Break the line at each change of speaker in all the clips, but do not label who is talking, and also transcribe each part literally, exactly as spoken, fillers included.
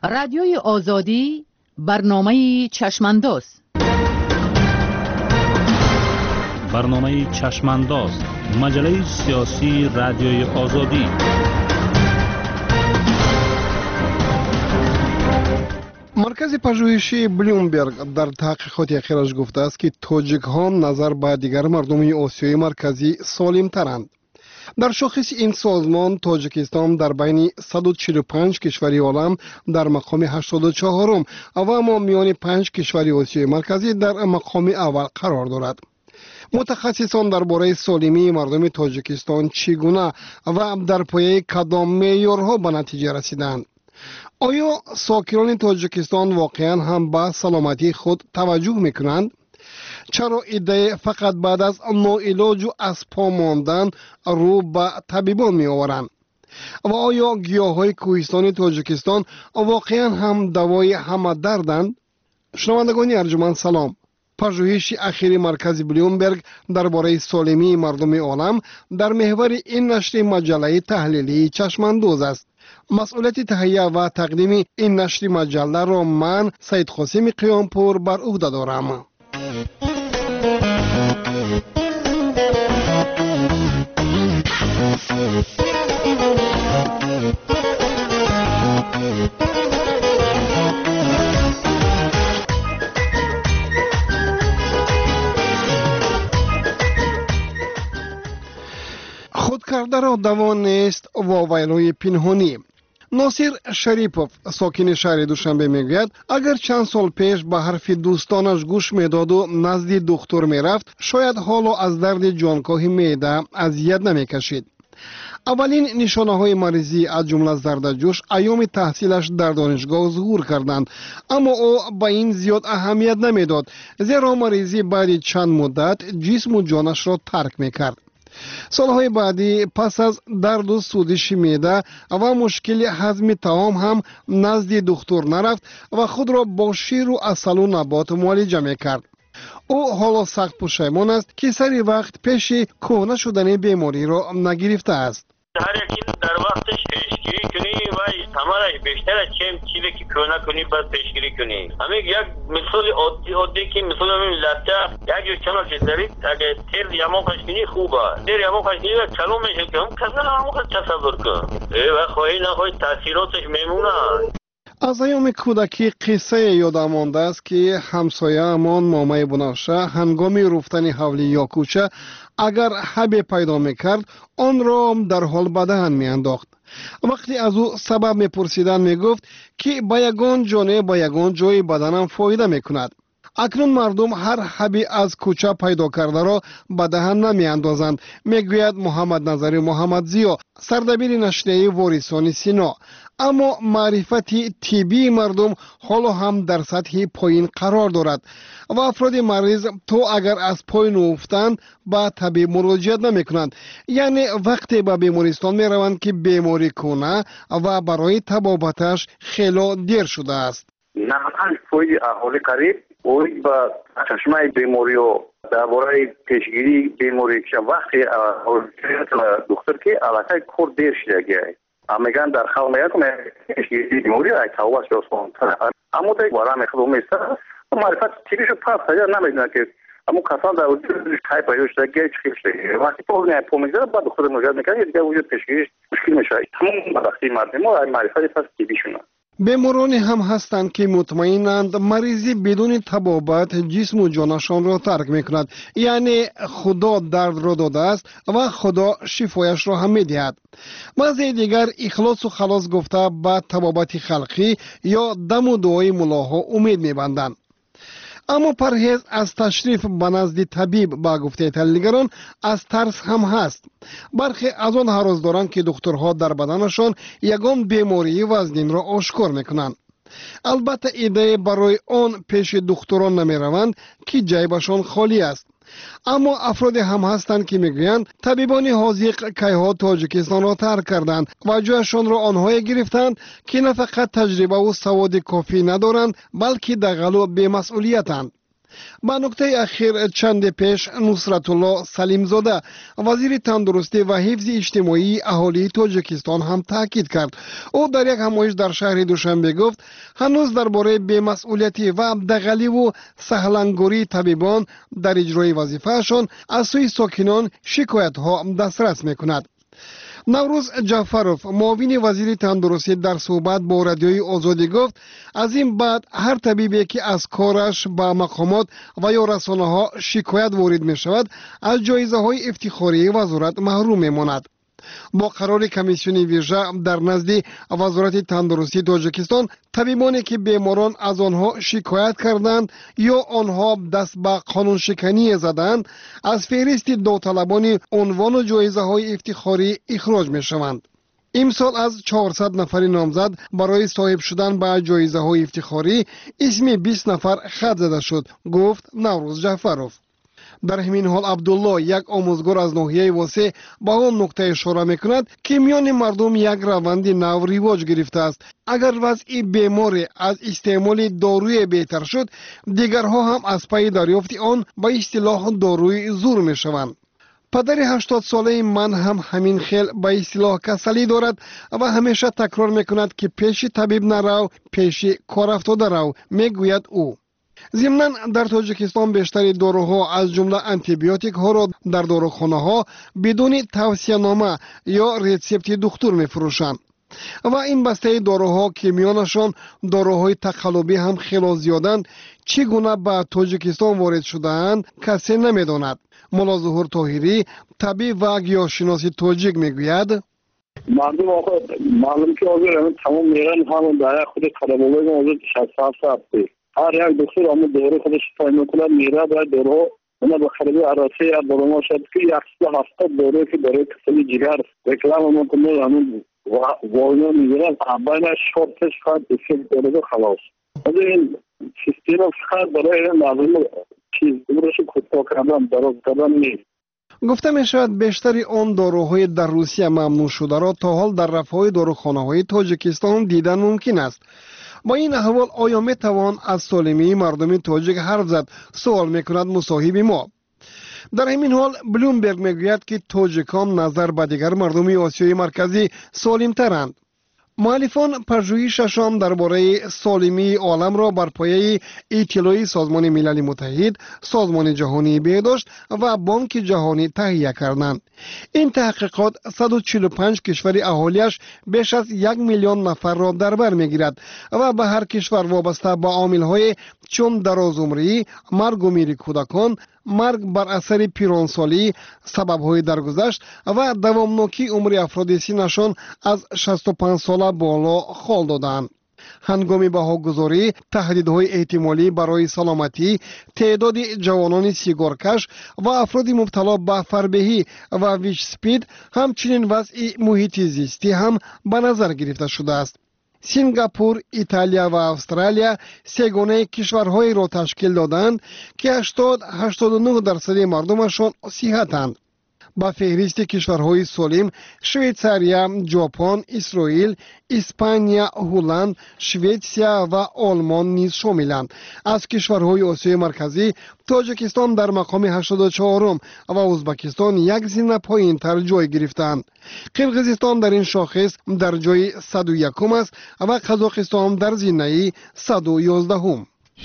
رادیوی آزادی برنامه چشمانداز
برنامه چشمانداز مجله سیاسی رادیوی آزادی.
مرکز پژوهشی بلومبرگ در تحقیقات اخیرش گفته است که تاجیک ها نظر به دیگر مردم آسیای مرکزی سالم ترند. در شاخص این سازمان تاجیکستان در بین صد و چهل و پنج کشور عالم در مقام هشتاد و چهارم و اما میان پنج کشور آسیای مرکزی در مقام اول قرار دارد. متخصصان درباره سالمی مردم تاجیکستان چگونه و در پایه کدام معیارها به نتیجه رسیدند؟ آیا ساکنان تاجیکستان واقعا هم به سلامتی خود توجه میکنند؟ چرا ایده فقط بعد از ناعلاج و از پا ماندن رو به طبیبان می آورند؟ و آیا گیاهای کوهستان تاجیکستان واقعا هم دوای همه دردند؟ شنوندگان ارجمند سلام. پژوهش اخیر مرکز بلومبرگ درباره سالمی مردم عالم در محور این نشر مجله تحلیلی چشمانداز است. مسئولیت تهیه و تقدیم این نشر مجله را من سید قاسم قیامپور بر عهده دارم. خودکرده را دوا نیست واویلوی پنهانی. ناصر شریپوف ساکن شهر دوشنبه میگوید اگر چند سال پیش به حرف دوستانش گوش میداد و نزد دکتر میرفت شاید حالا از درد جانکاه معده اذیت نمیکشید. اولین نشانه های مریضی از جمله زردجوش ایام تحصیلش در دانشگاه ظهور کردند، اما او به این زیاد اهمیت نمیداد زیرا مریضی بعد چند مدت جسم و جانش را ترک میکرد. سالهای بعدی پس از درد و سوزش معده و مشکل هضم طعام هم نزد دکتر نرفت و خود را با شیر و عسل و نبات معالجه میکرد. او حالا سخت پشیمان است که سری وقت پیش کهنه شدن بیماری را نگرفته است.
هر یکی در وقتش پیشگیری کنی و ثمرش بیشتر از چه چیزی که کهنه کنی باید پیشگیری کنی. همین یک مثال عادی عادی که مثال همین لطه یک جو چنان که دارید اگه تیر یما خشکنی خوبه تیر یما خشکنی و چلو میشه که هم کسان همون خود تصور کن و خواهی نخواهی تاثیراتش میمونه.
از ایام کودکی قصه یادم مانده است که همسایه امان مامای بنفشه هنگام رفتن حولی یا کوچه اگر حب پیدا میکرد آن را در حال به دهن میانداخت. وقتی از او سبب میپرسیدن میگفت که با یگان جانه با یگان جای بدنم فایده میکند. اکنون مردم هر حبی از کوچه پیدا کرده را به دهن نمیاندازند، میگوید محمد نظری محمد زیا سردبیر نشریه وارثان سینا. اما معرفت طبی مردم حالا هم در سطح پایین قرار دارد و افراد مریض تو اگر از پایین افتند به طبیب مراجعت نمی کنند، یعنی وقتی به بیمارستان می روند که بیماری کنه و برای طبابتش خیلی دیر شده است.
نه پای اهالی قریب اوی با چشمه بیماری و درباره پیشگیری بیماری که وقتی دکتر که علاقه کور دیر شده گیره میگن در خلق میکنه پیشگیری بیماری ای توبه شد اما تا وارم خودم است معرفت تیریشو پاس یا نمیدونه که اما کسان در وجود خیلی پیدا شده گیج خیلی شده وقتی پول نه پول میگذاره بعد خود مراجعه میکنه دیگه وجود پیشگیریش مشکل میشه. تمام وقتی مردم ما معرفت پس تیبیشونه.
بیمارانی هم هستند که مطمئنند مریضی بدون طبابت جسم و جانشان را ترک میکند، یعنی خدا درد را داده است و خدا شفایش را هم میدهد. بعضی دیگر اخلاص و خلاص گفته به طبابت خلقی یا دم و دعای ملاها امید میبندند. اما پرهیز از تشریف به نزد طبیب با گفته تحلیلگران از ترس هم هست. برخی از آن هراس دارند که دکترها در بدنشان یگان بیماری وزنین را آشکار میکنند. البته ایده برای آن پیش دکتران نمی روند که جیبشان خالی است. اما افراد هم هستند که میگویند طبیبان حاذق کیها تاجیکستان را ترک کردند و جایشان را آنهایی گرفتند که نه فقط تجربه و سواد کافی ندارند بلکه دغل و بی‌مسئولیتند. با نکته اخیر چند پیش نصرت الله سلیمزاده وزیر تندرستی و حفظ اجتماعی اهالی تاجیکستان هم تاکید کرد. او در یک همایش در شهر دوشنبه گفت هنوز درباره بی‌مسئولیتی و دغلی و سهلنگاری طبیبان در اجرای وظیفه‌شان از سوی ساکنان شکایت ها دسترس میکند. نوروز جعفروف معاون وزیر تندرستی در صحبت با رادیوی آزادی گفت از این بعد هر طبیبی که از کارش با مقامات و یا رسانه ها شکایت وارد می شود از جایزه های افتخاری وزارت محروم می ماند. با قرار کمیسیون ویژه در نزد وزارت تندرستی تاجیکستان طبیبانی که بیماران از آنها شکایت کردند یا آنها دست به قانون شکنی زدند از فهرست داوطلبان عنوان و جایزه های افتخاری اخراج می شوند. امسال از چهارصد نفر نامزد برای صاحب شدن به جایزه های افتخاری اسم بیست نفر خط زده شد، گفت نوروز جعفروف. در همین حال عبدالله یک آموزگار از ناحیه واسه با آن نکته اشاره میکند که میان مردم یک روند نو رواج گرفته است. اگر وضع بیماری از استعمال داروی بهتر شد دیگرها هم از پی دریافت آن با اصطلاح داروی زور میشوند. پدر هشتاد ساله من هم همین خیل با اصطلاح کسلی دارد و همیشه تکرار میکند که پیش طبیب نرو پیش کار افتاده رو، میگوید او. ضمناً در تاجیکستان بیشتر داروها از جمله آنتیبیوتیک ها را در داروخانه ها بدون توصیه نامه یا ریسپت دکتر می فروشند و این بسته داروها که میانشان داروهای تقلبی هم خیلی زیادند چگونه به تاجیکستان وارد شده‌اند کسی نمیداند. مولا ظهور طاهری طبیب و گیاهشناس تاجیک میگوید
مردم آخه معلوم که آزر تمام میرن همون در خود قلب‌آلود آزر شصت هفت هفته هر یک دکتر همون دوره خودش تعیین میکنه میره باید دوره اونا به خریده عراسی یا دوره شد که یک هفتاد دوره که برای کسلی جگر رکلام همون کنه همون واینا میگیرن بین شورتش خواهد بسید دوره خلاص از این سیستم فقط برای مردم چیز دوره شو کتا کردن دراز کردن نیست.
گفته می شود بیشتری آن داروهای در روسیه ممنوع شده را تا حال در رفهای داروخانه های تاجیکستان دیدن ممکن است. با این احوال آیا می توان از سالمی مردم تاجیک حرف زد؟ سوال می کند مصاحب ما. در همین حال بلومبرگ می گوید که تاجیکان نظر به دیگر مردم آسیای مرکزی سالم ترند. مؤلفان پژوهششان درباره سالمی عالم را بر پایه اطلاعی سازمان ملل متحد، سازمان جهانی بهداشت و بانک جهانی تهیه کردند. این تحقیقات صد و چهل و پنج کشور اهالیش بیش از یک میلیون نفر را در بر میگیرد و به هر کشور وابسته به عامل‌های چون درازعمری، مرگ و میر کودکان، مرگ بر اثر پیرانسالی، سبب‌های درگذشت و دوامناکی عمر افراد سنشان از شصت و پنج ساله بالا خال دادند. هنگام بهاگذاری تهدیدهای احتمالی برای سلامتی، تعداد جوانان سیگارکش و افراد مبتلا به فربهی و ویش سپید همچنین وضع محیط زیستی هم به نظر گرفته شده است. سینگاپور، ایتالیا و استرالیا سگانه کشورهایی را تشکیل دادند که هشتاد تا هشتاد و نه درصد مردمشان صحتند. با فهرست کشورهای سالم شویتزاریا، ژاپن، اسرائیل، اسپانیا، هلند، شویتسیا و آلمان نیز شاملند. از کشورهای آسیای مرکزی تاجیکستان در مقام هشتاد و چهارم و ازبکستان یک زینه پایین‌تر جای گرفتند. قرقیزستان در این شاخص در جای صد و یکم است و قزاقستان در زینه صد و یازدهم.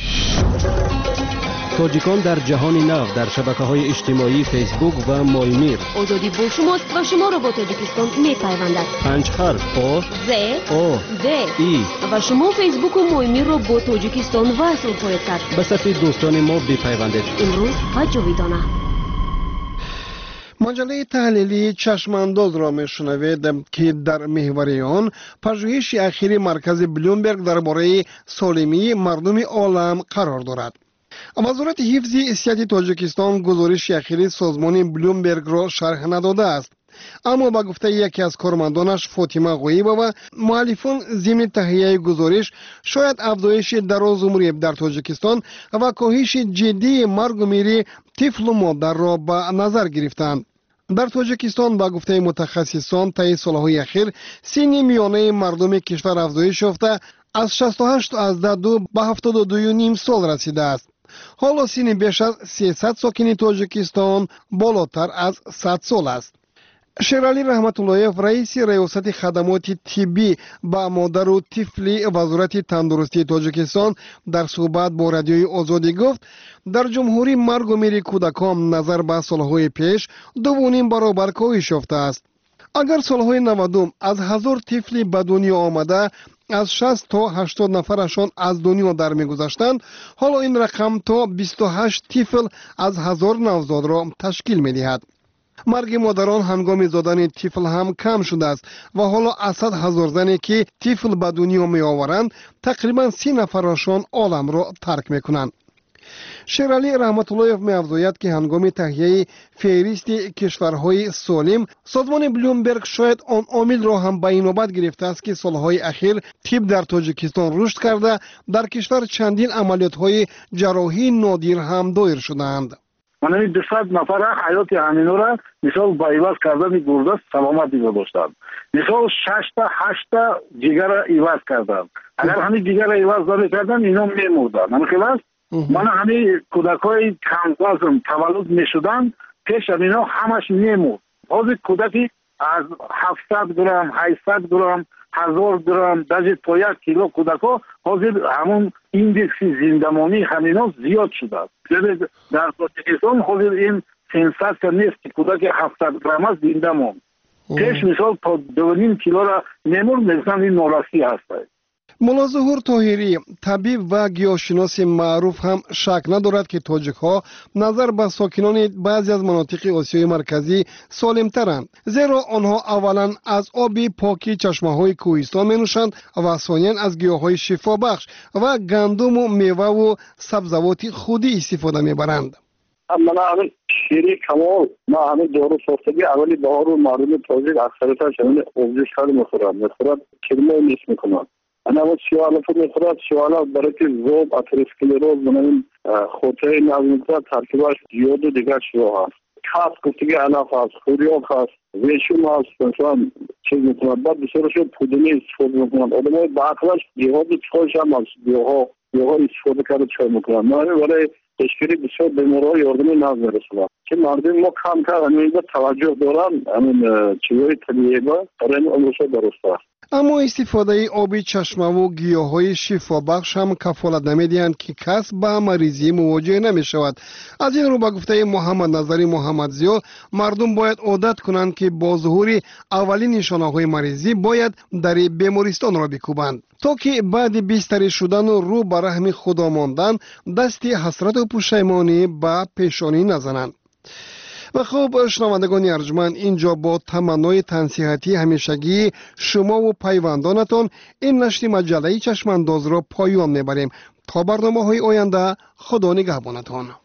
تاجیکان در جهان نو در شبکه‌های اجتماعی فیسبوک و مایمیر.
آزادی با شماست و شما را با تاجیکستان می‌پیوندد.
پنج حرف آ
ز
آ
د
ای
و شما فیسبوک و مایمیر را با تاجیکستان وصل خواهید کرد.
به صفحه دوستان ما بپیوندید.
امروز حج ویدانه.
مجله تحلیلی چشمانداز را میشنوید که در محور آن پژوهش اخیر مرکز بلومبرگ درباره سالمی مردم عالم قرار دارد. وزارت حفظ صحت تاجیکستان گزارش اخیر سازمان بلومبرگ را شرح نداده است، اما با گفته یکی از کارمندانش فاطمه غویبه و مؤلفان ضمن تهیه گزارش شاید افزایش درازعمری در تاجیکستان و کاهش جدی مرگ و میر طفل و مادر را به نظر گرفتند. در تاجیکستان با گفته متخصصان طی سالهای اخیر سن میانه مردم کشور افزایش یافته از شصت و هشت از دو به هفتاد و دو و نیم سال رسیده است. حالا سن بیش از سیصد ساکن تاجیکستان بالاتر از صد سال است. شیرالی رحمت اللهیف رئیس ریاست خدمات طبی با مادر و طفل وزارت تندرستی تاجیکستان در صحبت با رادیوی آزادی گفت در جمهوری مرگ و میر کودکان نظر به سالهای پیش دوونیم برابر کاهش یافته است. اگر سالهای نودم از هزار طفل به دنیا آمده از شصت تا هشتاد نفرشان از دنیا در میگذشتند، حالا این رقم تا بیست و هشت طفل از هزار نوزاد را تشکیل میدهد. مرگ مادران هنگام زادن طفل هم کم شده است و حالا از صد هزار زنی که طفل به دنیا می آورند تقریبا سی نفرشان عالم را ترک می کنند. شیرالی رحمت اللهیف می افزاید که هنگام تهیه فهرست کشورهای سالم سازمان بلومبرگ شاید آن عامل را هم به این نوبت گرفته است که سالهای اخیر طب در تاجیکستان رشد کرده در کشور چندین عملیات‌های جراحی نادر هم دایر شدند.
من این دویست نفر حیات همینو را مثال با ایواز کردن گرده سلامتی گذاشتند. مثال شش تا هشت تا جگر ایواز کردند. اگر همین جگر ایواز نمی‌کردن اینا می‌مردند. نمی‌خواست؟ من همین کودکای کم وزن تولد می‌شدند پیش اینا همش می‌مرد. حاضر کودکی از هفتصد گرم، هشتصد گرم، هزار گرم دست تا یک کیلو کودکا حاضر همون ایندکس زندگانی همینا زیاد شده است. در تاجیکستان حاضر این سنساسیا نیست که کودک هفتاد گرم است زنده ماند. پیش مثال تا دو و نیم کیلو را نمورد مثلا این نوراستی هست.
ملا ظهور طاهری طبیب و گیاهشناس معروف هم شک ندارد که تاجیک ها نظر به ساکنان بعضی از مناطق آسیای مرکزی سالم ترند، زیرا آنها اولا از آب پاکی چشمه های کوهستان می نوشند و ثانیا از گیاه های شفا بخش و گندم و میوه و سبزوات خودی استفاده می برند.
من همین شیری کمال ما همین دارو ساختگی اولی بهار و مردم تاجیک اکثرتش همین آبجوش خیلی میخورند میخورند کلمه نیست میکنند. انا اول شوالا فوق میخورد شوالا برای که زوب اتروسکلروز بنابراین خطه نظمیت ترکیبش دیود و دیگر شوا هست. خاص گفتگی علاف هست، خوریاب هست، ویشون هست، مثلا چیز میکنند. بعد بسیارش پودنی استفاده میکنند. آدمای باقلش دیواد چایش هم هست، دیوها دیوها استفاده کرده چای میکنند. ما همین برای تشکیلی بسیار بیمارها یاردمی ناز میرسند. که مردم ما کم کرد همین با توجه دارن همین چیزهای طبیعی با برای این امروزها درسته است.
اما استفاده آب چشمه و گیاهای شفا بخش هم کفالت نمیدهند که کس با مریضی مواجه نمی شود. از این رو با گفته محمد نظری محمدزیا مردم باید عادت کنند که با ظهور اولین نشانه های مریضی باید در بیمارستان را بکوبند تا که بعد بیستری شدن و رو به رحم خدا ماندن دست حسرت و پشیمانی به پیشانی نزنند. و خب شنوندگان ارجمند، اینجا با تمنای تنصیحاتی همیشگی شما و پیوندانتان این نشر مجله چشمانداز را پایان میبریم تا برنامه های آینده. خدا نگهبانتان.